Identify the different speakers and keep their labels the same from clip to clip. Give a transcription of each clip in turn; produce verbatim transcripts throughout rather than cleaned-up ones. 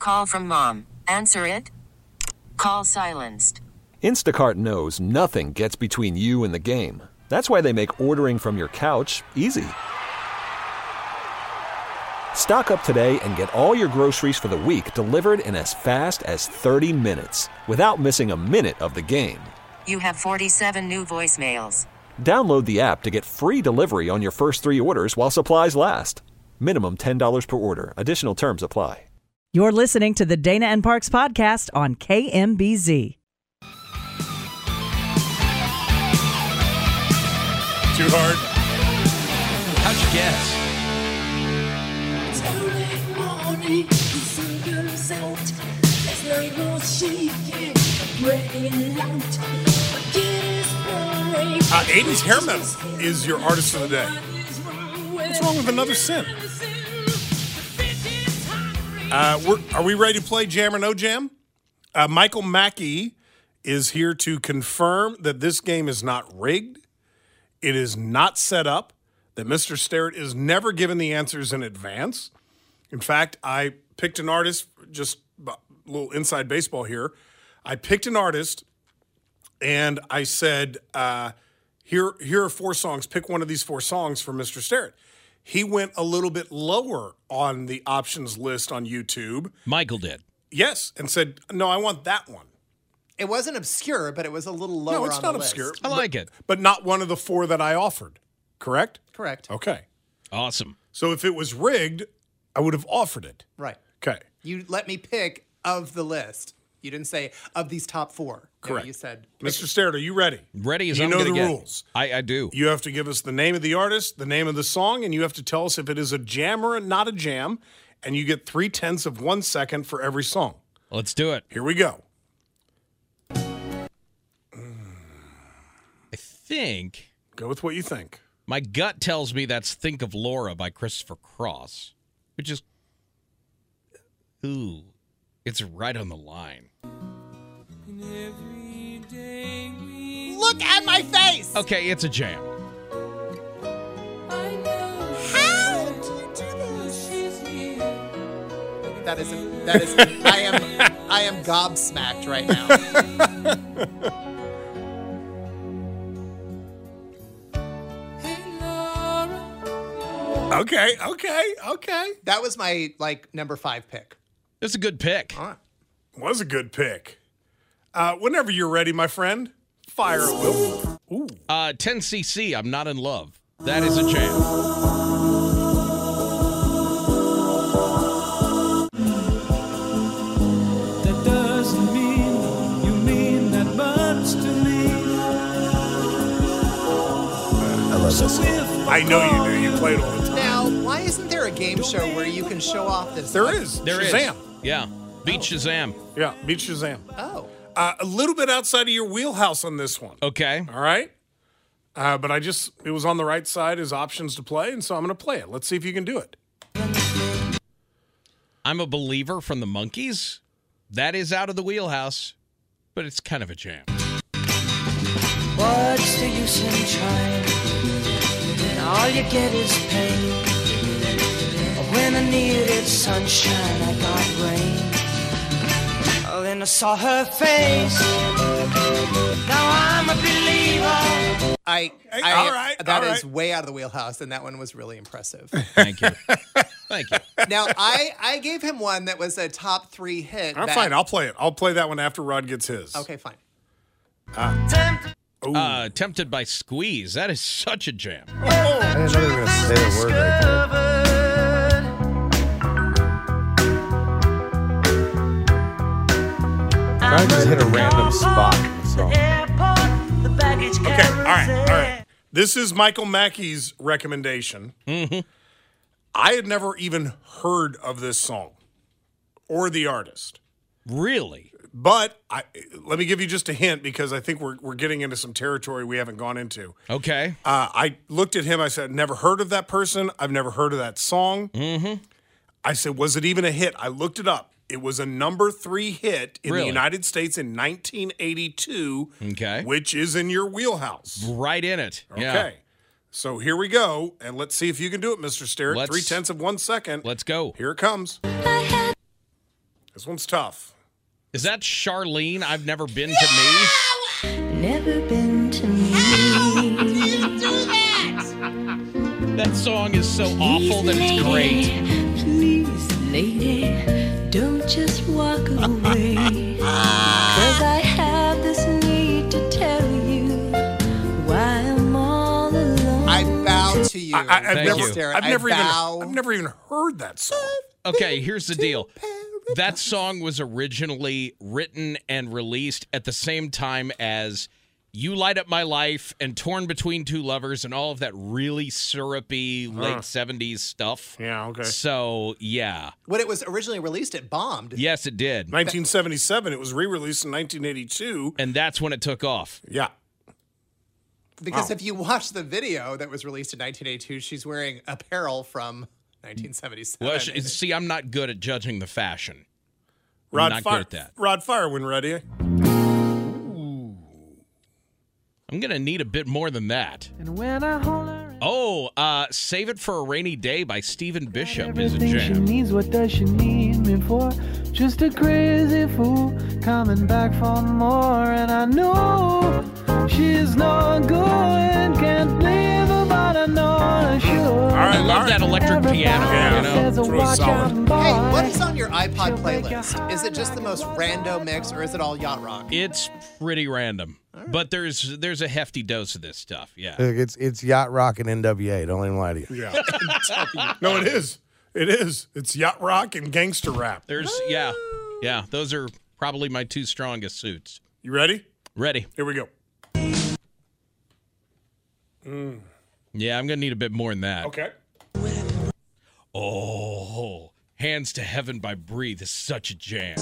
Speaker 1: Call from mom. Answer it. Call silenced.
Speaker 2: Instacart knows nothing gets between you and the game. That's why they make ordering from your couch easy. Stock up today and get all your groceries for the week delivered in as fast as thirty minutes without missing a minute of the game.
Speaker 1: You have forty-seven new voicemails.
Speaker 2: Download the app to get free delivery on your first three orders while supplies last. Minimum ten dollars per order. Additional terms apply.
Speaker 3: You're listening to the Dana and Parks podcast on K M B Z.
Speaker 4: Too hard?
Speaker 5: How'd you guess?
Speaker 4: Uh, eighties hair metal is your artist of the day. What's wrong with Another Sin? Uh, we're, are we ready to play Jam or No Jam? Uh, Michael Mackey is here to confirm that this game is not rigged. It is not set up. That Mister Sterrett is never given the answers in advance. In fact, I picked an artist, just a little inside baseball here. I picked an artist, and I said, uh, here, here are four songs. Pick one of these four songs for Mister Sterrett. He went a little bit lower on the options list on YouTube.
Speaker 5: Michael did.
Speaker 4: Yes, and said, no, I want that one.
Speaker 6: It wasn't obscure, but it was a little lower on the list.
Speaker 4: No, it's not obscure.
Speaker 5: I like it.
Speaker 4: But not one of the four that I offered, correct?
Speaker 6: Correct.
Speaker 4: Okay.
Speaker 5: Awesome.
Speaker 4: So if it was rigged, I would have offered it.
Speaker 6: Right.
Speaker 4: Okay.
Speaker 6: You let me pick of the list. You didn't say of these top four.
Speaker 4: Correct.
Speaker 6: No, you said.
Speaker 4: Mister Sterrett, are you ready?
Speaker 5: Ready as
Speaker 4: you
Speaker 5: I'm
Speaker 4: know
Speaker 5: gonna
Speaker 4: the
Speaker 5: get.
Speaker 4: rules.
Speaker 5: I, I do.
Speaker 4: You have to give us the name of the artist, the name of the song, and you have to tell us if it is a jam or not a jam. And you get three tenths of one second for every song.
Speaker 5: Let's do it.
Speaker 4: Here we go.
Speaker 5: I think.
Speaker 4: Go with what you think.
Speaker 5: My gut tells me that's Think of Laura by Christopher Cross, which is. Ooh. It's right on the line.
Speaker 6: Look at my face!
Speaker 5: Okay, it's a jam.
Speaker 6: How do you do this? That isn't. That is. I am. I am gobsmacked right now.
Speaker 4: Okay, okay, okay.
Speaker 6: That was my like number five pick.
Speaker 5: It's a good pick.
Speaker 4: All right. Was a good pick. Uh, whenever you're ready, my friend, fire at will. Ooh.
Speaker 5: Uh, ten C C, I'm Not in Love. That is a jam.
Speaker 7: That doesn't mean you mean that much to me.
Speaker 2: I love this song.
Speaker 4: I know you do. You play it all the time.
Speaker 6: Now, why isn't there a game show where you can show off this?
Speaker 4: There is.
Speaker 5: There is.
Speaker 4: Shazam.
Speaker 5: Yeah. Beat Shazam.
Speaker 4: Yeah, beat Shazam.
Speaker 6: Oh.
Speaker 4: Uh, a little bit outside of your wheelhouse on this one.
Speaker 5: Okay.
Speaker 4: All right? Uh, but I just, it was on the right side as options to play, and so I'm going to play it. Let's see if you can do it.
Speaker 5: I'm a Believer from the Monkees. That is out of the wheelhouse, but it's kind of a jam.
Speaker 7: What's the use in trying? All you get is pain. When I needed sunshine, I got rain. Oh, then I saw her face. Now I'm a believer.
Speaker 6: I.
Speaker 4: Hey,
Speaker 6: I
Speaker 4: all right,
Speaker 6: That
Speaker 4: all
Speaker 6: is
Speaker 4: right.
Speaker 6: way out of the wheelhouse, and that one was really impressive.
Speaker 5: Thank you. Thank you.
Speaker 6: Now, I I gave him one that was a top three hit.
Speaker 4: All right,
Speaker 6: that-
Speaker 4: fine. I'll play it. I'll play that one after Rod gets his.
Speaker 6: Okay, fine.
Speaker 4: Ooh.
Speaker 5: Uh, Tempted by Squeeze. That is such a jam.
Speaker 2: I didn't know they were going to say the word right there. Try to just hit a random spot in the song.
Speaker 4: Okay, all right, all right. This is Michael Mackey's recommendation.
Speaker 5: Mm-hmm.
Speaker 4: I had never even heard of this song or the artist.
Speaker 5: Really?
Speaker 4: But I, let me give you just a hint because I think we're we're getting into some territory we haven't gone into.
Speaker 5: Okay.
Speaker 4: Uh, I looked at him. I said, never heard of that person. I've never heard of that song.
Speaker 5: Mm-hmm.
Speaker 4: I said, was it even a hit? I looked it up. It was a number three hit in
Speaker 5: Really?
Speaker 4: the United States in nineteen eighty-two,
Speaker 5: Okay.
Speaker 4: which is in your wheelhouse.
Speaker 5: Right in it.
Speaker 4: Okay.
Speaker 5: Yeah.
Speaker 4: So here we go, and let's see if you can do it, Mister Sterrett.
Speaker 5: Let's-
Speaker 4: Three tenths of one second.
Speaker 5: Let's go.
Speaker 4: Here it comes. This one's tough.
Speaker 5: Is that Charlene? I've never been to me.
Speaker 7: Never been to me.
Speaker 5: That song is so awful that it's great.
Speaker 7: Please, lady, don't just walk away. Cause I have this need to tell you why I'm all alone.
Speaker 6: I bow to you.
Speaker 4: I, I, I've
Speaker 5: Thank
Speaker 4: never,
Speaker 5: you.
Speaker 6: Sarah.
Speaker 4: I've
Speaker 6: I
Speaker 4: never
Speaker 6: bow.
Speaker 4: even, I've never even heard that song.
Speaker 5: Okay, here's the deal. That song was originally written and released at the same time as You Light Up My Life and Torn Between Two Lovers and all of that really syrupy late seventies stuff.
Speaker 4: Yeah, okay.
Speaker 5: So, yeah.
Speaker 6: When it was originally released, it bombed.
Speaker 5: Yes, it did.
Speaker 4: nineteen seventy-seven. It was re-released in nineteen eighty-two.
Speaker 5: And that's when it took off.
Speaker 4: Yeah.
Speaker 6: Because
Speaker 4: Wow.
Speaker 6: if you watch the video that was released in nineteen eighty-two, she's wearing apparel from nineteen seventy-seven.
Speaker 5: Well, sh- see, I'm not good at judging the fashion. I'm
Speaker 4: Rod
Speaker 5: not
Speaker 4: Fire,
Speaker 5: good at that.
Speaker 4: Rod Fire, when ready.
Speaker 5: I'm going to need a bit more than that.
Speaker 8: And when I hold her
Speaker 5: Oh, uh, Save It for a Rainy Day by Stephen Bishop is a
Speaker 8: everything she
Speaker 5: jam.
Speaker 8: needs, what does she need me for? Just a crazy fool coming back for more. And I know she's not good, can't leave her, but I know I should.
Speaker 4: All right,
Speaker 5: I love
Speaker 4: all right.
Speaker 5: that electric piano,
Speaker 4: Yeah.
Speaker 5: you know?
Speaker 8: Says,
Speaker 4: it's really
Speaker 8: "Watch out,
Speaker 4: solid.
Speaker 8: boy."
Speaker 6: Hey, what is on your iPod playlist? Is it just the most rando mix, or is it all yacht rock?
Speaker 5: It's pretty random, but there's there's a hefty dose of this stuff. Yeah.
Speaker 9: Look, it's it's yacht rock and N W A. Don't even lie to you.
Speaker 4: Yeah. No, it is. It is. It's yacht rock and gangster rap.
Speaker 5: There's yeah. Yeah, those are probably my two strongest suits.
Speaker 4: You ready?
Speaker 5: Ready.
Speaker 4: Here we go.
Speaker 5: Yeah, I'm going to need a bit more than that.
Speaker 4: Okay.
Speaker 5: Oh, Hands to Heaven by Breathe is such a jam.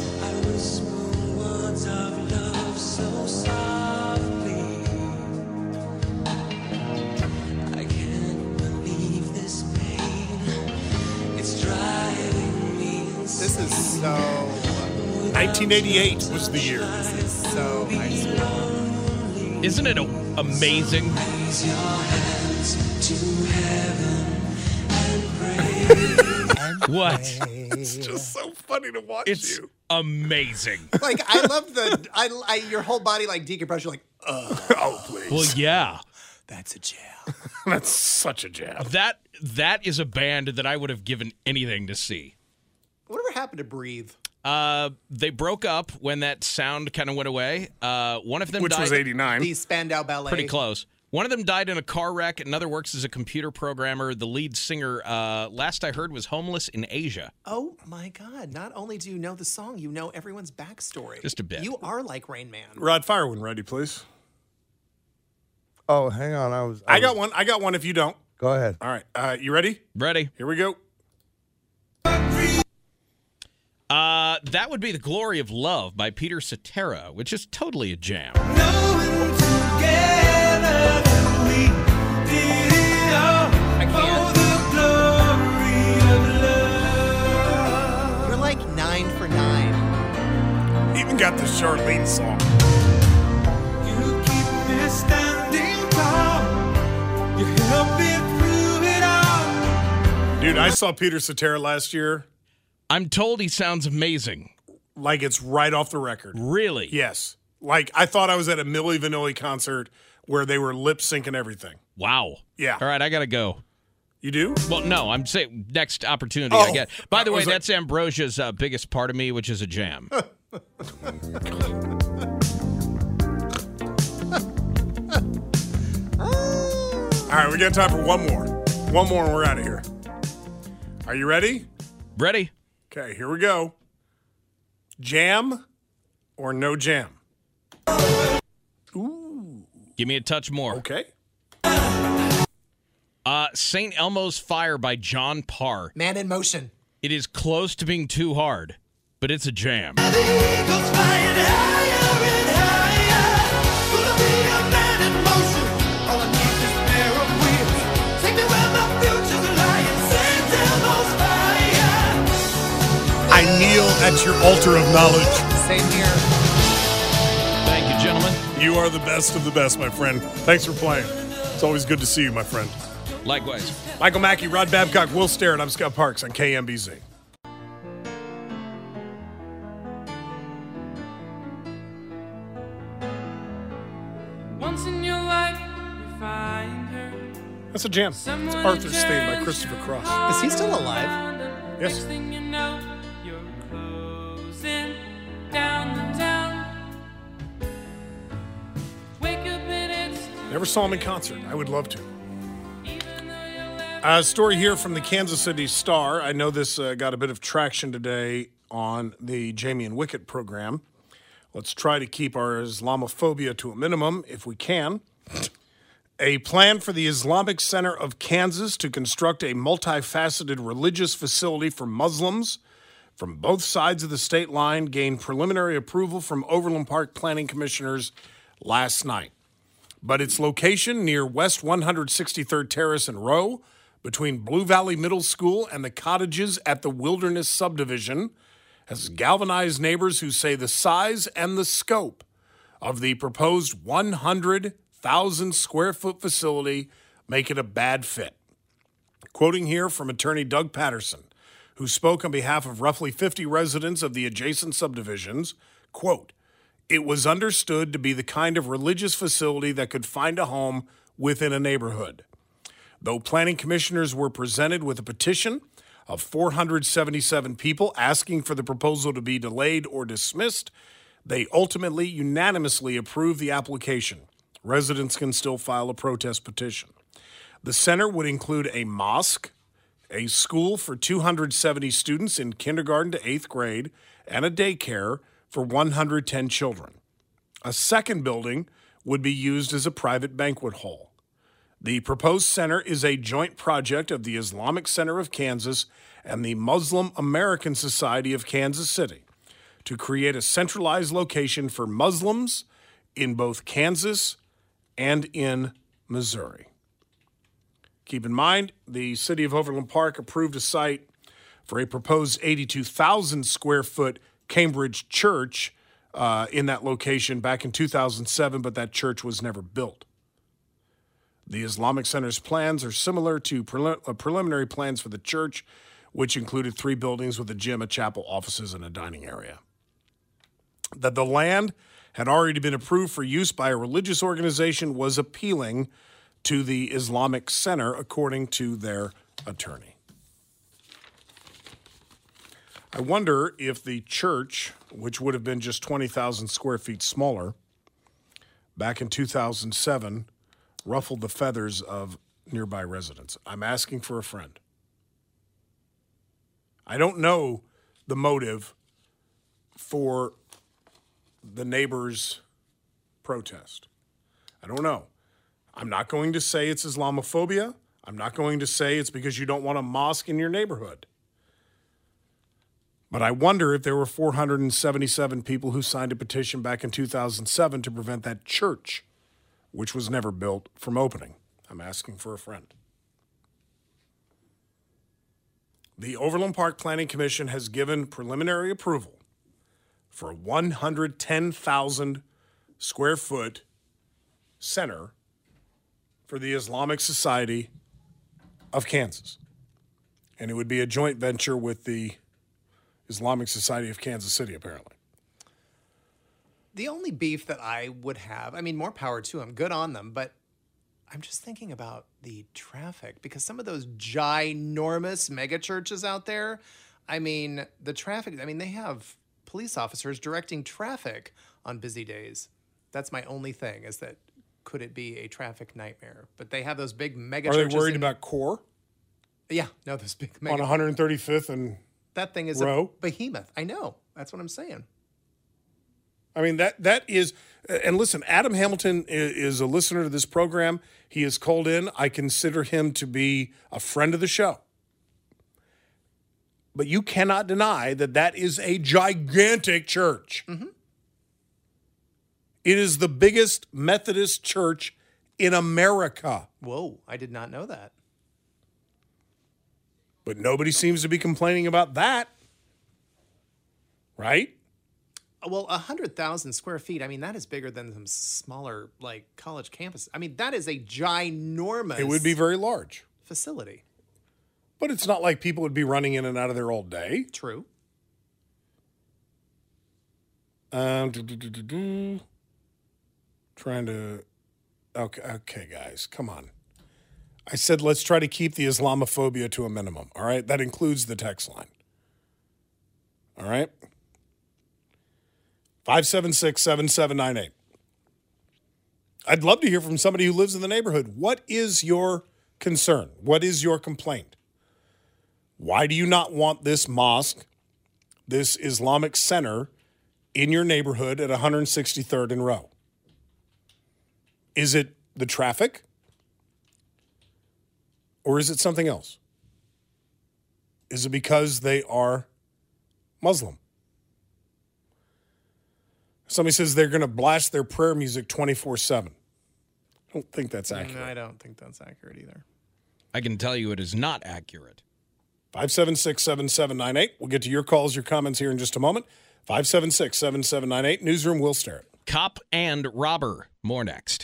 Speaker 6: This is so,
Speaker 4: nineteen eighty-eight was the year.
Speaker 6: so high school.
Speaker 5: Isn't it a- amazing? What?
Speaker 4: It's just so funny to watch
Speaker 5: It's
Speaker 4: you.
Speaker 5: amazing.
Speaker 6: Like, I love the, I, I, your whole body like decompresses. You're like,
Speaker 4: Oh, please.
Speaker 5: Well, yeah.
Speaker 6: that's a jam.
Speaker 4: That's such a jam.
Speaker 5: That that is a band that I would have given anything to see.
Speaker 6: Whatever happened to Breathe?
Speaker 5: Uh, they broke up when that sound kind of went away. Uh, one of them
Speaker 4: Which
Speaker 5: died
Speaker 4: was eighty-nine.
Speaker 6: The Spandau Ballet.
Speaker 5: pretty close. One of them died in a car wreck. Another works as a computer programmer. The lead singer, uh, last I heard, was homeless in Asia.
Speaker 6: Oh my God! Not only do you know the song, you know everyone's backstory.
Speaker 5: Just a bit.
Speaker 6: You are like Rain Man.
Speaker 4: Rod Fire, when ready, please.
Speaker 9: Oh, hang on. I was.
Speaker 4: I
Speaker 9: was-
Speaker 4: got one. I got one if you don't.
Speaker 9: Go ahead.
Speaker 4: All right. Uh, you ready?
Speaker 5: Ready?
Speaker 4: Here we go.
Speaker 5: Uh, that would be The Glory of Love by Peter Cetera, which is totally a jam.
Speaker 6: I can't. You're like nine for nine.
Speaker 4: Even got the Charlene song. Dude, I saw Peter Cetera last year.
Speaker 5: I'm told he sounds amazing.
Speaker 4: Like it's right off the record.
Speaker 5: Really?
Speaker 4: Yes. Like I thought I was at a Milli Vanilli concert where they were lip syncing everything.
Speaker 5: Wow.
Speaker 4: Yeah.
Speaker 5: All right, I got to go.
Speaker 4: You do?
Speaker 5: Well, no, I'm saying next opportunity I
Speaker 4: Oh,
Speaker 5: get. By the
Speaker 4: I
Speaker 5: way,
Speaker 4: was like-
Speaker 5: that's Ambrosia's uh, biggest part of me, which is a jam.
Speaker 4: All right, we got time for one more. One more and we're out of here. Are you ready?
Speaker 5: Ready?
Speaker 4: Okay, here we go. Jam or no jam?
Speaker 5: Give me a touch more.
Speaker 4: Okay.
Speaker 5: Uh, Saint Elmo's Fire by John Parr.
Speaker 6: Man in Motion.
Speaker 5: It is close to being too hard, but it's a jam.
Speaker 4: I kneel at your altar of knowledge.
Speaker 6: Same here.
Speaker 5: Thank you, gentlemen.
Speaker 4: You are the best of the best, my friend. Thanks for playing. It's always good to see you, my friend.
Speaker 5: Likewise.
Speaker 4: Michael Mackey, Rod Babcock, Will Sterrett. I'm Scott Parks on K M B Z.
Speaker 8: Once in your life, you find her.
Speaker 4: That's a jam. It's Arthur's Theme by Christopher Cross.
Speaker 6: Is he still alive?
Speaker 4: Yes.
Speaker 8: Next thing you know, you're closing down the town. Wake up and it's
Speaker 4: Never saw him in concert. I would love to. A story here from the Kansas City Star. I know this uh, got a bit of traction today on the Jamie and Wicket program. Let's try to keep our Islamophobia to a minimum if we can. A plan for the Islamic Center of Kansas to construct a multifaceted religious facility for Muslims from both sides of the state line gained preliminary approval from Overland Park Planning Commissioners last night. But its location near West one hundred sixty-third Terrace and Row, between Blue Valley Middle School and the cottages at the Wilderness Subdivision, has galvanized neighbors who say the size and the scope of the proposed one hundred thousand square foot facility make it a bad fit. Quoting here from attorney Doug Patterson, who spoke on behalf of roughly fifty residents of the adjacent subdivisions, quote, "It was understood to be the kind of religious facility that could find a home within a neighborhood. Though planning commissioners were presented with a petition of four hundred seventy-seven people asking for the proposal to be delayed or dismissed, they ultimately unanimously approved the application. Residents can still file a protest petition. The center would include a mosque, a school for two hundred seventy students in kindergarten to eighth grade, and a daycare for one hundred ten children. A second building would be used as a private banquet hall. The proposed center is a joint project of the Islamic Center of Kansas and the Muslim American Society of Kansas City to create a centralized location for Muslims in both Kansas and in Missouri." Keep in mind, the city of Overland Park approved a site for a proposed eighty-two thousand square foot Cambridge church uh, in that location back in two thousand seven, but that church was never built. The Islamic Center's plans are similar to prelim- uh, preliminary plans for the church, which included three buildings with a gym, a chapel, offices, and a dining area. That the land had already been approved for use by a religious organization was appealing to the Islamic Center, according to their attorney. I wonder if the church, which would have been just twenty thousand square feet smaller, back in two thousand seven, ruffled the feathers of nearby residents. I'm asking for a friend. I don't know the motive for the neighbors' protest. I don't know. I'm not going to say it's Islamophobia. I'm not going to say it's because you don't want a mosque in your neighborhood. But I wonder if there were four hundred seventy-seven people who signed a petition back in two thousand seven to prevent that church, which was never built, from opening. I'm asking for a friend. The Overland Park Planning Commission has given preliminary approval for a one hundred ten thousand square foot center for the Islamic Society of Kansas. And it would be a joint venture with the Islamic Society of Kansas City, apparently.
Speaker 6: The only beef that I would have, I mean, more power to them, good on them, but I'm just thinking about the traffic because some of those ginormous mega churches out there, I mean, the traffic, I mean, they have police officers directing traffic on busy days. That's my only thing is that could it be a traffic nightmare? But they have those big mega
Speaker 4: Are
Speaker 6: churches.
Speaker 4: they worried
Speaker 6: in,
Speaker 4: about Core?
Speaker 6: Yeah, no, those big mega
Speaker 4: On one hundred thirty-fifth and
Speaker 6: That thing is
Speaker 4: Row?
Speaker 6: a behemoth. I know. That's what I'm saying.
Speaker 4: I mean, that that is, and listen, Adam Hamilton is, is a listener to this program. He has called in. I consider him to be a friend of the show. But you cannot deny that that is a gigantic church.
Speaker 6: Mm-hmm.
Speaker 4: It is the biggest Methodist church in America.
Speaker 6: Whoa, I did not know that.
Speaker 4: But nobody seems to be complaining about that. Right?
Speaker 6: Well, one hundred thousand square feet, I mean, that is bigger than some smaller, like, college campuses. I mean, that is a ginormous...
Speaker 4: It would be very large.
Speaker 6: ...facility.
Speaker 4: But it's not like people would be running in and out of there all day.
Speaker 6: True.
Speaker 4: Um, do, do, do, do, do. Trying to Okay, okay, guys, come on. I said let's try to keep the Islamophobia to a minimum, all right? That includes the text line. All right? five seven six, seven seven nine eight. I'd love to hear from somebody who lives in the neighborhood. What is your concern? What is your complaint? Why do you not want this mosque, this Islamic center, in your neighborhood at one hundred sixty-third and Row? Is it the traffic? Or is it something else? Is it because they are Muslim? Somebody says they're going to blast their prayer music twenty-four seven. I don't think that's accurate.
Speaker 6: No, I don't think that's accurate either.
Speaker 5: I can tell you it is not accurate.
Speaker 4: five seven six, seven seven nine eight. We'll get to your calls, your comments here in just a moment. five seven six, seven seven nine eight. Newsroom, Will Sterrett.
Speaker 5: Cop and robber. More next.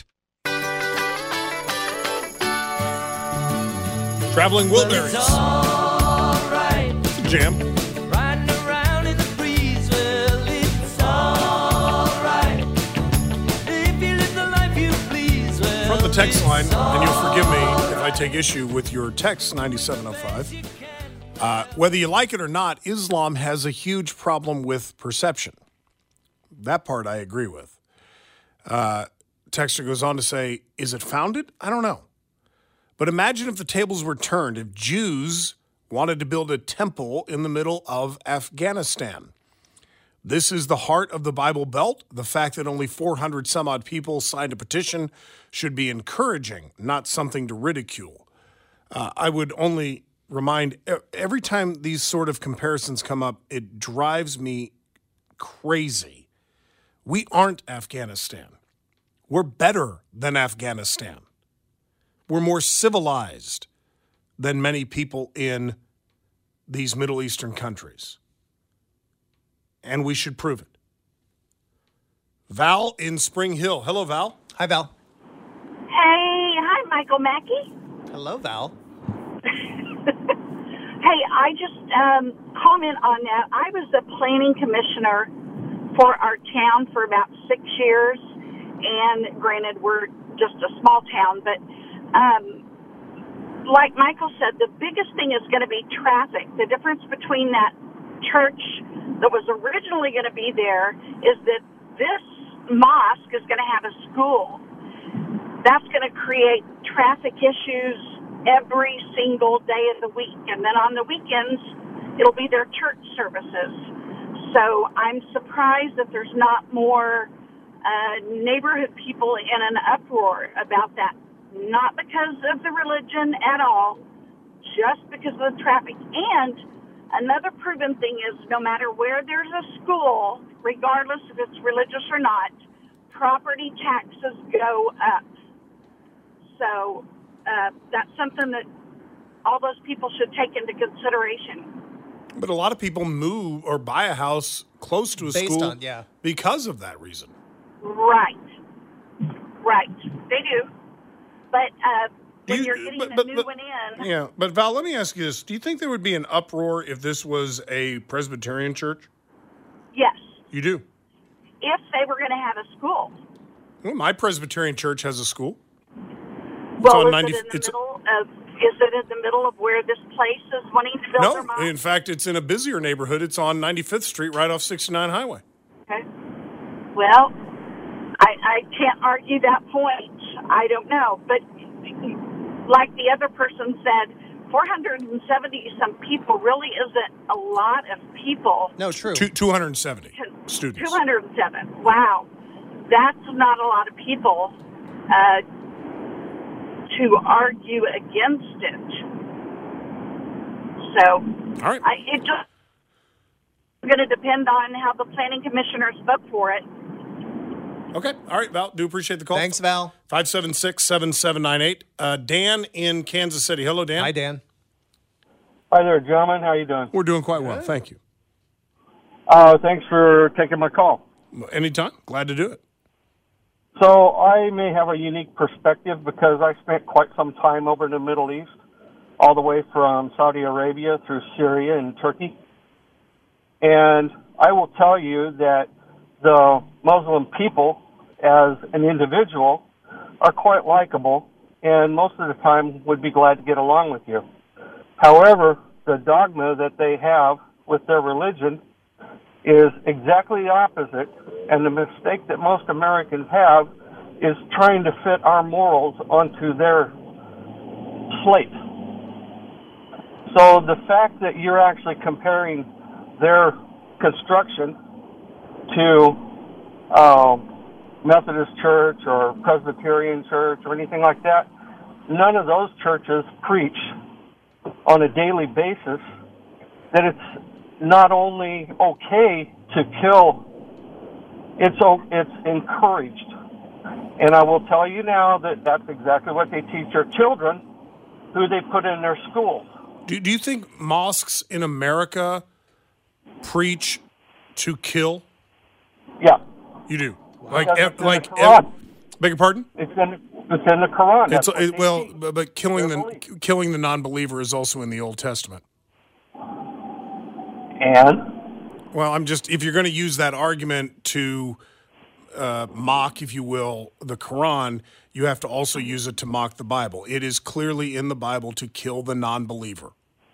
Speaker 4: Traveling Wilburys.
Speaker 7: All right.
Speaker 4: It's a jam.
Speaker 7: Riding around in the breeze, well, it's all right. If you live the life you please, well,
Speaker 4: From the text line,
Speaker 7: it's
Speaker 4: and you'll forgive me
Speaker 7: all
Speaker 4: if I take issue with your text, ninety-seven oh five. Uh, whether you like it or not, Islam has a huge problem with perception. That part I agree with. Uh, texter goes on to say, is it founded? I don't know. But imagine if the tables were turned, if Jews wanted to build a temple in the middle of Afghanistan. This is the heart of the Bible Belt. The fact that only four hundred some odd people signed a petition should be encouraging, not something to ridicule. Uh, I would only remind, every time these sort of comparisons come up, it drives me crazy. We aren't Afghanistan. We're better than Afghanistan. We're more civilized than many people in these Middle Eastern countries. And we should prove it. Val in Spring Hill. Hello, Val.
Speaker 6: Hi, Val.
Speaker 10: Hey, hi, Michael Mackey.
Speaker 6: Hello, Val.
Speaker 10: Hey, I just um, comment on that. I was the planning commissioner for our town for about six years. And granted, we're just a small town, but Um, like Michael said, the biggest thing is going to be traffic. The difference between that church that was originally going to be there is that this mosque is going to have a school. That's going to create traffic issues every single day of the week. And then on the weekends, it'll be their church services. So I'm surprised that there's not more uh, neighborhood people in an uproar about that. Not because of the religion at all, just because of the traffic. And another proven thing is no matter where there's a school, regardless if it's religious or not, property taxes go up. So uh, that's something that all those people should take into consideration.
Speaker 4: But a lot of people move or buy a house close to a
Speaker 6: Based
Speaker 4: school
Speaker 6: on, yeah.
Speaker 4: because of that reason.
Speaker 10: Right. Right. They do. But uh, when
Speaker 4: You-
Speaker 10: you're getting
Speaker 4: but-
Speaker 10: a
Speaker 4: but-
Speaker 10: new
Speaker 4: but-
Speaker 10: one in,
Speaker 4: Yeah, but Val, let me ask you this. Do you think there would be an uproar if this was a Presbyterian church?
Speaker 10: yes,
Speaker 4: You do?
Speaker 10: if they were going to have a school.
Speaker 4: Well, my Presbyterian church has a school.
Speaker 10: Well,
Speaker 4: on
Speaker 10: is
Speaker 4: ninety
Speaker 10: it in the
Speaker 4: it's-
Speaker 10: middle of? Is it in the middle of where this place is wanting to build their
Speaker 4: No,
Speaker 10: mosque?
Speaker 4: in fact, it's in a busier neighborhood. It's on ninety-fifth Street, right off sixty-nine Highway.
Speaker 10: Okay. Well, I, I can't argue that point. I don't know, but like the other person said, four hundred seventy some people really isn't a lot of people.
Speaker 6: No, true.
Speaker 4: Two, two hundred seventy students.
Speaker 10: two hundred seven. Wow, that's not a lot of people uh, to argue against it. So,
Speaker 4: All right.
Speaker 10: I, it just going to depend on how the planning commissioners vote for it.
Speaker 4: Okay. All right, Val. Do appreciate the call.
Speaker 6: Thanks, Val.
Speaker 4: five seven six, seven seven nine eight. Uh, Dan in Kansas City. Hello, Dan.
Speaker 6: Hi, Dan.
Speaker 11: Hi there, gentlemen. How you doing?
Speaker 4: We're doing quite well. Thank you.
Speaker 11: Uh, thanks for taking my call.
Speaker 4: Anytime. Glad to do it.
Speaker 11: So I may have a unique perspective because I spent quite some time over in the Middle East, all the way from Saudi Arabia through Syria and Turkey. And I will tell you that the Muslim people, as an individual, are quite likable and most of the time would be glad to get along with you. However, the dogma that they have with their religion is exactly the opposite, and the mistake that most Americans have is trying to fit our morals onto their slate. So the fact that you're actually comparing their construction to uh, Methodist Church or Presbyterian Church or anything like that, none of those churches preach on a daily basis that it's not only okay to kill, it's it's encouraged. And I will tell you now that that's exactly what they teach their children, who they put in their schools.
Speaker 4: Do, do you think mosques in America preach to kill?
Speaker 11: Yeah.
Speaker 4: You do? Like,
Speaker 11: Because
Speaker 4: ev-
Speaker 11: it's in
Speaker 4: like,
Speaker 11: the Quran.
Speaker 4: ev- beg your pardon?
Speaker 11: It's in, it's in the Quran.
Speaker 4: It's,
Speaker 11: That's what
Speaker 4: it,
Speaker 11: they
Speaker 4: well,
Speaker 11: teach.
Speaker 4: but but killing
Speaker 11: Their
Speaker 4: the
Speaker 11: belief.
Speaker 4: killing the non-believer is also in the Old Testament.
Speaker 11: And?
Speaker 4: Well, I'm just, if you're going to use that argument to uh, mock, if you will, the Quran, you have to also use it to mock the Bible. It is clearly in the Bible to kill the non-believer.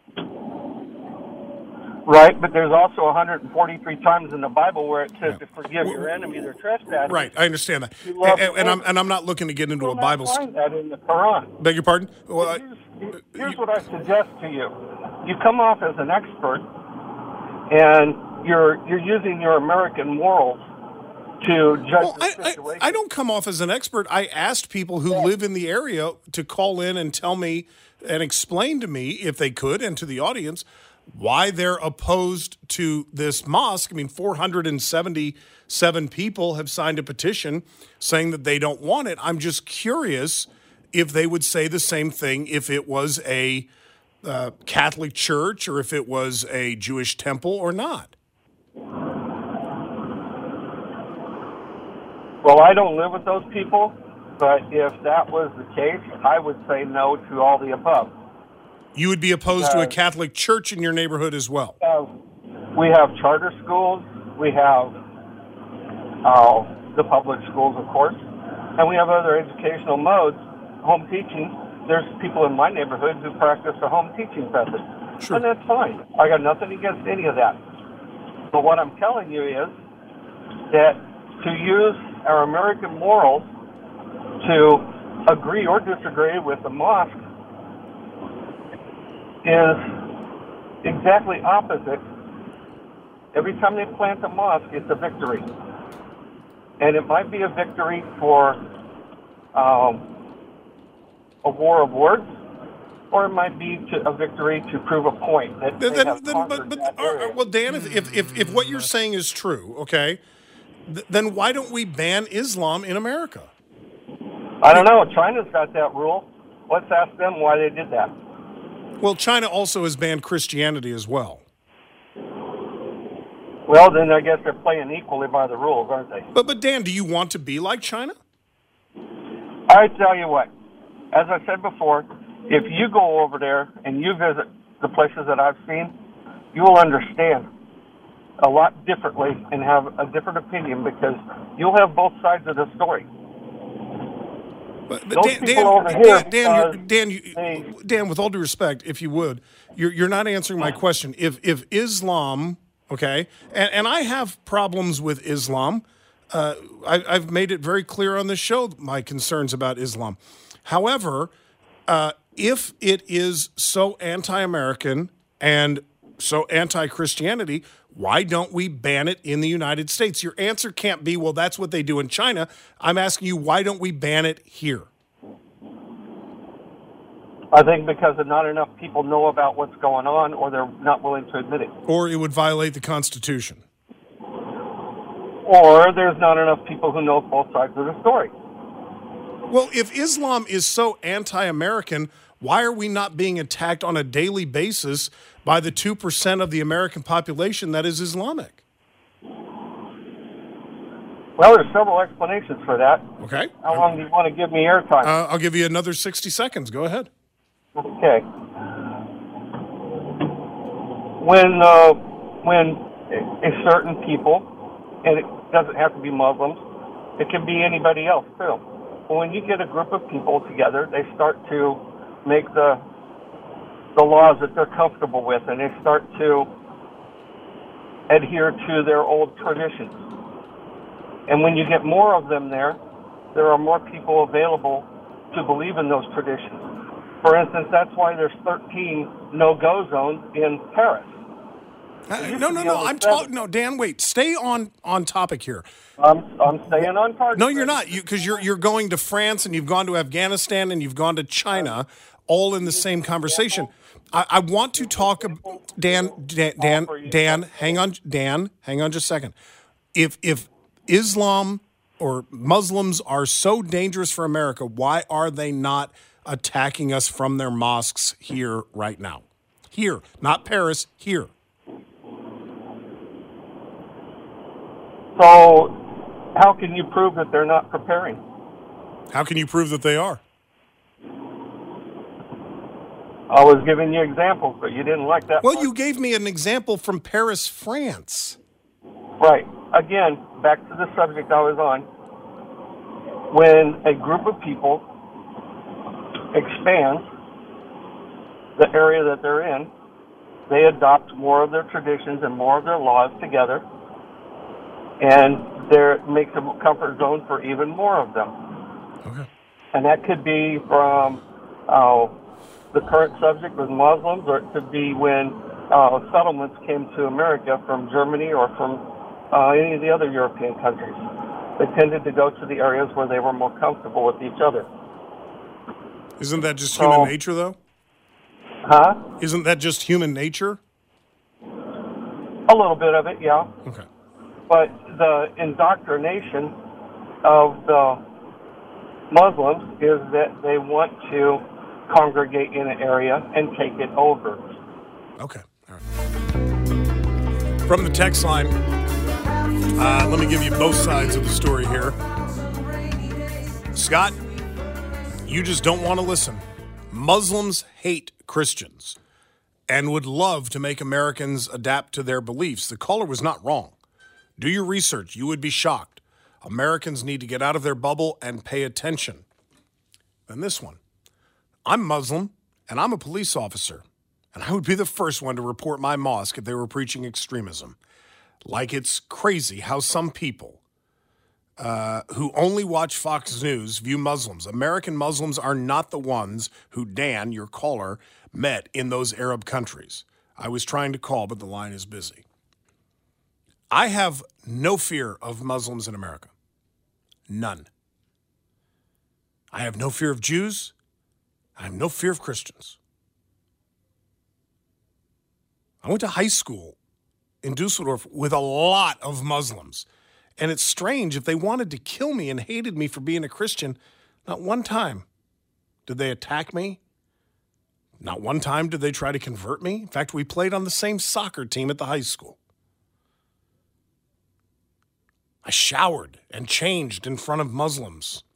Speaker 11: Right, but there's also one hundred forty-three times in the Bible where it says to forgive your enemy their trespasses.
Speaker 4: Right, I understand that.
Speaker 11: You
Speaker 4: And,
Speaker 11: love
Speaker 4: and, and I'm
Speaker 11: them.
Speaker 4: and I'm not looking to get into
Speaker 11: You
Speaker 4: a
Speaker 11: will
Speaker 4: Bible.
Speaker 11: not find that in the Quran.
Speaker 4: Beg your pardon? Well, I-
Speaker 11: Here's, here's what I suggest to you. You come off as an expert, and you're you're using your American morals to judge
Speaker 4: Well,
Speaker 11: the
Speaker 4: I,
Speaker 11: situation.
Speaker 4: I, I don't come off as an expert. I asked people who live in the area to call in and tell me and explain to me, if they could, and to the audience, why they're opposed to this mosque. I mean, four hundred seventy-seven people have signed a petition saying that they don't want it. I'm just curious if they would say the same thing if it was a uh, Catholic church or if it was a Jewish temple or not.
Speaker 11: Well, I don't live with those people, but if that was the case, I would say no to all the above.
Speaker 4: You would be opposed to a
Speaker 11: Uh,
Speaker 4: Catholic church in your neighborhood as well.
Speaker 11: Uh, we have charter schools, we have uh, the public schools, of course, and we have other educational modes. Home teaching, there's people in my neighborhood who practice a home teaching method,
Speaker 4: Sure.
Speaker 11: and that's fine. I got nothing against any of that. But what I'm telling you is that to use our American morals to agree or disagree with the mosque is exactly opposite. Every time they plant a mosque, it's a victory. And it might be a victory for um, a war of words, or it might be to a victory to prove a point that
Speaker 4: Then,
Speaker 11: they
Speaker 4: then,
Speaker 11: have
Speaker 4: then,
Speaker 11: conquered
Speaker 4: but, but
Speaker 11: that
Speaker 4: all right,
Speaker 11: area.
Speaker 4: well, Dan, if, if, if, if what you're saying is true, okay, th- then why don't we ban Islam in America?
Speaker 11: I don't know. China's got that rule. Let's ask them why they did that.
Speaker 4: Well, China also has banned Christianity as well.
Speaker 11: Well, then I guess they're playing equally by the rules, aren't they?
Speaker 4: But, but Dan, do you want to be like China?
Speaker 11: I tell you what, as I said before, if you go over there and you visit the places that I've seen, you will understand a lot differently and have a different opinion because you'll have both sides of the story.
Speaker 4: But, but
Speaker 11: Those
Speaker 4: Dan,
Speaker 11: people
Speaker 4: Dan,
Speaker 11: over
Speaker 4: Dan,
Speaker 11: here,
Speaker 4: Dan, you're-
Speaker 11: uh,
Speaker 4: Dan, you, Dan, with all due respect, if you would, you're you're not answering my question. If if Islam, okay, and, and I have problems with Islam. Uh, I, I've made it very clear on this show my concerns about Islam. However, uh, if it is so anti-American and so anti-Christianity, why don't we ban it in the United States? Your answer can't be, well, that's what they do in China. I'm asking you, why don't we ban it here?
Speaker 11: I think because not enough people know about what's going on or they're not willing to admit it.
Speaker 4: Or it would violate the Constitution.
Speaker 11: Or there's not enough people who know both sides of the story.
Speaker 4: Well, if Islam is so anti-American, why are we not being attacked on a daily basis by the two percent of the American population that is Islamic?
Speaker 11: Well, there's several explanations for that.
Speaker 4: Okay.
Speaker 11: How long do you want to give me airtime?
Speaker 4: Uh, I'll give you another sixty seconds. Go ahead.
Speaker 11: Okay. When uh, when a certain people, and it doesn't have to be Muslims, it can be anybody else too. when you get a group of people together, they start to make the the laws that they're comfortable with, and they start to adhere to their old traditions. And when you get more of them there, there are more people available to believe in those traditions. For instance, that's why there's thirteen no-go zones in Paris.
Speaker 4: Uh, no, no, no. I'm talking. No, Dan. Wait. Stay on on topic here.
Speaker 11: I'm I'm staying on target.
Speaker 4: No, you're not. You because you're you're going to France and you've gone to Afghanistan and you've gone to China, all in the same conversation. I, I want to talk. Dan, Dan, Dan, Dan. Hang on, Dan. Hang on, just a second. If if Islam or Muslims are so dangerous for America, why are they not attacking us from their mosques here right now? Here, not Paris. Here.
Speaker 11: So, how can you prove that they're not preparing?
Speaker 4: How can you prove that they are?
Speaker 11: I was giving you examples, but you didn't like that.
Speaker 4: Well,
Speaker 11: part.
Speaker 4: you gave me an example from Paris, France.
Speaker 11: Right. Again, back to the subject I was on. When a group of people expands the area that they're in, they adopt more of their traditions and more of their laws together, and there makes a comfort zone for even more of them.
Speaker 4: Okay.
Speaker 11: And that could be from uh, the current subject with Muslims, or it could be when uh, settlements came to America from Germany or from uh, any of the other European countries. They tended to go to the areas where they were more comfortable with each other.
Speaker 4: Isn't that just
Speaker 11: So-
Speaker 4: human nature, though?
Speaker 11: Huh?
Speaker 4: Isn't that just human nature?
Speaker 11: A little bit of it, yeah.
Speaker 4: Okay.
Speaker 11: But the indoctrination of the Muslims is that they want to congregate in an area and take it over.
Speaker 4: Okay. All right. From the text line, uh, let me give you both sides of the story here. Scott, you just don't want to listen. Muslims hate Christians and would love to make Americans adapt to their beliefs. The caller was not wrong. Do your research. You would be shocked. Americans need to get out of their bubble and pay attention. Then this one. I'm Muslim, and I'm a police officer, and I would be the first one to report my mosque if they were preaching extremism. Like it's crazy how some people uh, who only watch Fox News view Muslims. American Muslims are not the ones who Dan, your caller, met in those Arab countries. I was trying to call, but the line is busy. I have no fear of Muslims in America. None. I have no fear of Jews. I have no fear of Christians. I went to high school in Dusseldorf with a lot of Muslims. And it's strange, if they wanted to kill me and hated me for being a Christian, not one time did they attack me. Not one time did they try to convert me. In fact, we played on the same soccer team at the high school. I showered and changed in front of Muslims.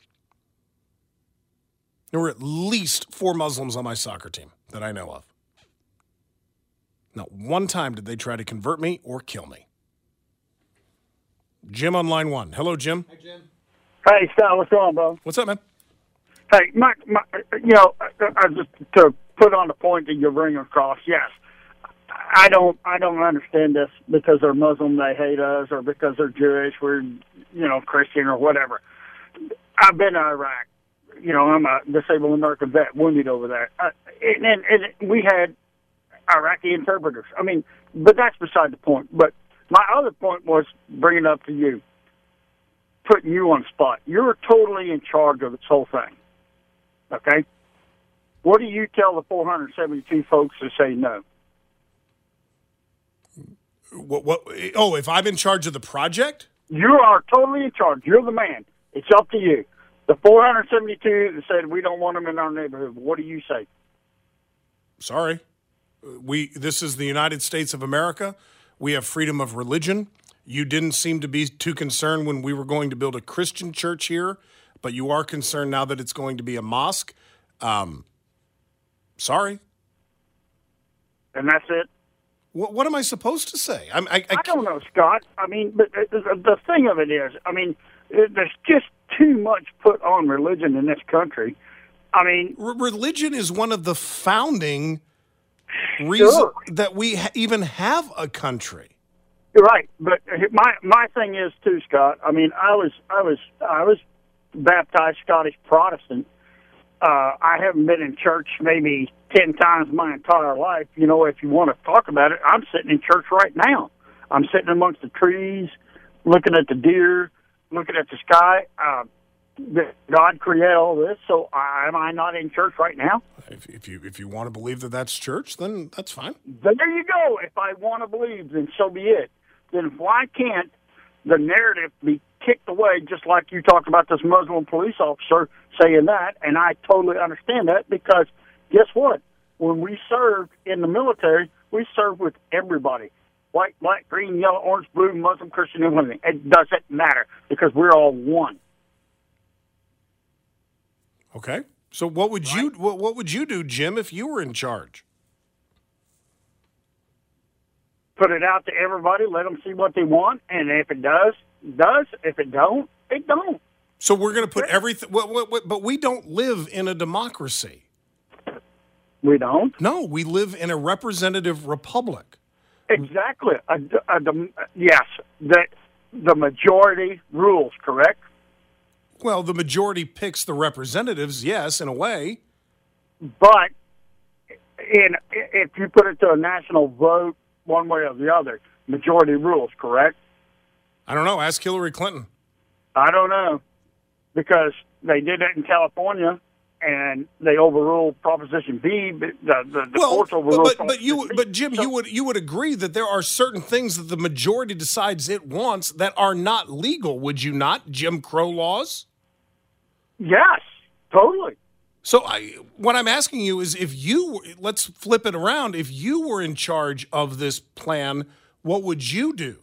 Speaker 4: There were at least four Muslims on my soccer team that I know of. Not one time did they try to convert me or kill me. Jim on line one. Hello, Jim.
Speaker 12: Hey, Jim. Hey, Scott. What's going on, bro?
Speaker 4: What's up, man?
Speaker 12: Hey, my, my, you know, I, I just to put on the point that you're bringing across. Yes, I don't, I don't understand this because they're Muslim, they hate us, or because they're Jewish, we're, you know, Christian or whatever. I've been to Iraq. You know, I'm a disabled American vet, wounded over there, uh, and, and, and we had Iraqi interpreters. I mean, but that's beside the point. But my other point was bringing up to you, putting you on the spot. You're totally in charge of this whole thing. Okay? What do you tell the four hundred seventy-two folks that say no?
Speaker 4: What, what? Oh, if I'm in charge of the project?
Speaker 12: You are totally in charge. You're the man. It's up to you. The four hundred seventy-two that said we don't want them in our neighborhood, what do you say?
Speaker 4: Sorry. We. This is the United States of America. We have freedom of religion. You didn't seem to be too concerned when we were going to build a Christian church here, but you are concerned now that it's going to be a mosque. Um, sorry.
Speaker 12: And that's it?
Speaker 4: What, what am I supposed to say? I'm, I, I,
Speaker 12: I don't know, Scott. I mean, but the, the thing of it is, I mean, there's just too much put on religion in this country. I mean,
Speaker 4: R- religion is one of the founding reasons
Speaker 12: Sure.
Speaker 4: that we ha- even have a country.
Speaker 12: You're right, but my my thing is too, Scott. I mean, I was I was I was baptized Scottish Protestant. Uh, I haven't been in church maybe ten times my entire life. You know, if you want to talk about it, I'm sitting in church right now. I'm sitting amongst the trees, looking at the deer, looking at the sky. Uh, God created all this, so am I not in church right now?
Speaker 4: If, if you if you want to believe that that's church, then that's fine.
Speaker 12: There you go. If I want to believe, then so be it. Then why can't the narrative be kicked away, just like you talked about this Muslim police officer saying that? And I totally understand that, because guess what? When we served in the military, we served with everybody. White, black, green, yellow, orange, blue, Muslim, Christian, everything. It doesn't matter, because we're all one.
Speaker 4: Okay. So what would you what, what would you do, Jim, if you were in charge?
Speaker 12: Put it out to everybody, let them see what they want, and if it does, does. If it don't, it don't.
Speaker 4: So we're going to put everything. What, what, what, but we don't live in a democracy.
Speaker 12: We don't?
Speaker 4: No, we live in a representative republic.
Speaker 12: Exactly. A, a, a, yes, that the majority rules, correct?
Speaker 4: Well, the majority picks the representatives, yes, in a way.
Speaker 12: But in, if you put it to a national vote, one way or the other, majority rules, correct?
Speaker 4: I don't know. Ask Hillary Clinton.
Speaker 12: I don't know, because they did it in California, and they overruled Proposition B. The the, the
Speaker 4: well,
Speaker 12: courts overruled.
Speaker 4: But, but you, but Jim, you would you would agree that there are certain things that the majority decides it wants that are not legal, would you not? Jim Crow laws.
Speaker 12: Yes, totally.
Speaker 4: So I, what I'm asking you is, if you were, let's flip it around. If you were in charge of this plan, what would you do?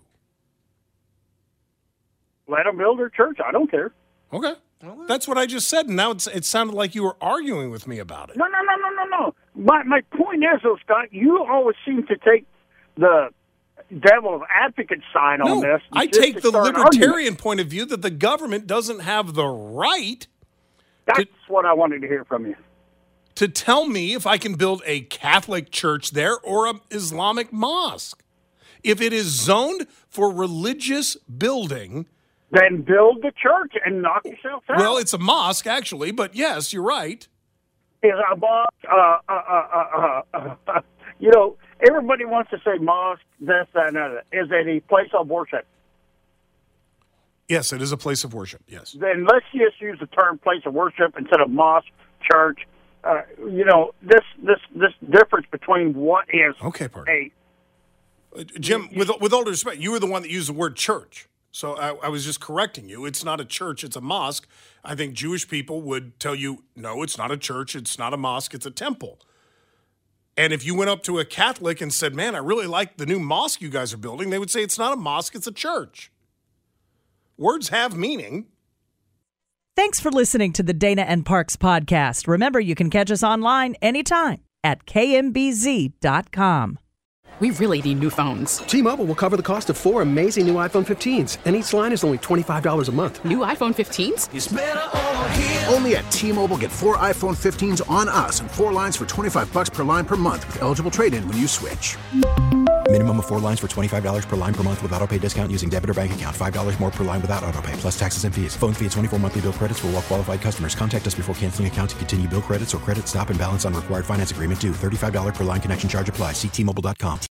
Speaker 12: Let them build their church. I don't care.
Speaker 4: Okay. That's what I just said, and now it's, it sounded like you were arguing with me about it.
Speaker 12: No, no, no, no, no, no. My my point is, though, Scott, you always seem to take the devil's advocate side on
Speaker 4: No,
Speaker 12: this.
Speaker 4: I
Speaker 12: just
Speaker 4: take
Speaker 12: to
Speaker 4: the
Speaker 12: start an
Speaker 4: libertarian
Speaker 12: argument.
Speaker 4: point of view that the government doesn't have the right
Speaker 12: That's
Speaker 4: to,
Speaker 12: what I wanted to hear from you.
Speaker 4: to tell me if I can build a Catholic church there or an Islamic mosque. If it is zoned for religious building,
Speaker 12: then build the church and knock yourself out.
Speaker 4: Well, it's a mosque, actually, but yes, you're right.
Speaker 12: Is a mosque, uh, uh, uh, uh, uh, you know, everybody wants to say mosque, this, that, and other. Is it a place of worship?
Speaker 4: Yes, it is a place of worship, yes.
Speaker 12: Then let's just use the term place of worship instead of mosque, church. Uh, you know, this this this difference between what is
Speaker 4: okay,
Speaker 12: a
Speaker 4: Uh, Jim, with with all due respect, you were the one that used the word church. So I, I was just correcting you. It's not a church, it's a mosque. I think Jewish people would tell you, no, it's not a church, it's not a mosque, it's a temple. And if you went up to a Catholic and said, man, I really like the new mosque you guys are building, they would say it's not a mosque, it's a church. Words have meaning.
Speaker 3: Thanks for listening to the Dana and Parks podcast. Remember, you can catch us online anytime at K M B Z dot com.
Speaker 13: We really need new phones.
Speaker 14: T-Mobile will cover the cost of four amazing new iPhone fifteens, and each line is only twenty-five dollars a month.
Speaker 13: New iPhone fifteens?
Speaker 15: It's better over here. Only at T-Mobile, get four iPhone fifteens on us and four lines for twenty-five bucks per line per month with eligible trade-in when you switch.
Speaker 16: Minimum of four lines for twenty-five dollars per line per month with autopay discount using debit or bank account. five dollars more per line without autopay, plus taxes and fees. Phone fee at twenty-four monthly bill credits for well-qualified customers. Contact us before canceling account to continue bill credits or credit stop and balance on required finance agreement due. thirty-five dollars per line connection charge applies. See T Mobile dot com.